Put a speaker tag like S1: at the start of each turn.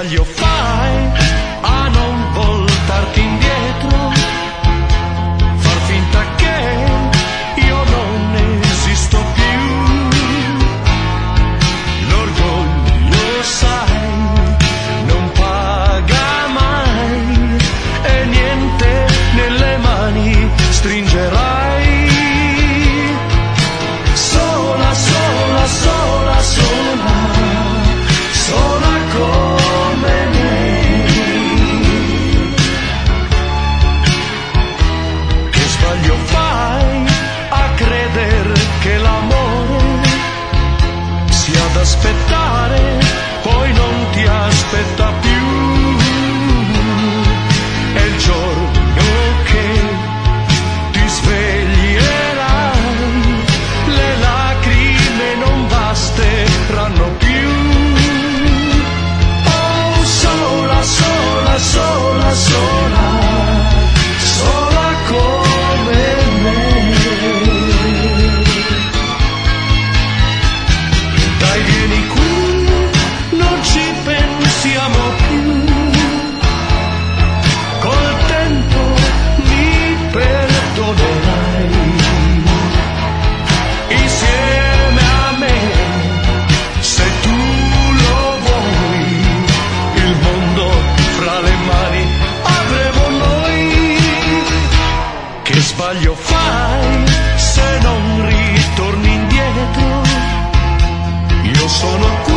S1: sbaglio fai a non voltarti indietro, far finta che io non esisto più. L'orgoglio, sai, non paga mai e niente nelle mani stringerai. Sola, sola, sola, sola, sola come me. Che sbaglio fai a credere che l'amore sia da aspettare, poi non ti aspetta più. È il giorno che ti sveglierai, le lacrime non basteranno più. Oh, sola, sola, sola, sola, sola come me. Dai, vieni qui, non ci pensiamo più. Col tempo mi perdonerai. Insieme a me, se tu lo vuoi, il mondo fra le mani avremo noi. Che sbaglio fai se non ritorni indietro? Io sono qui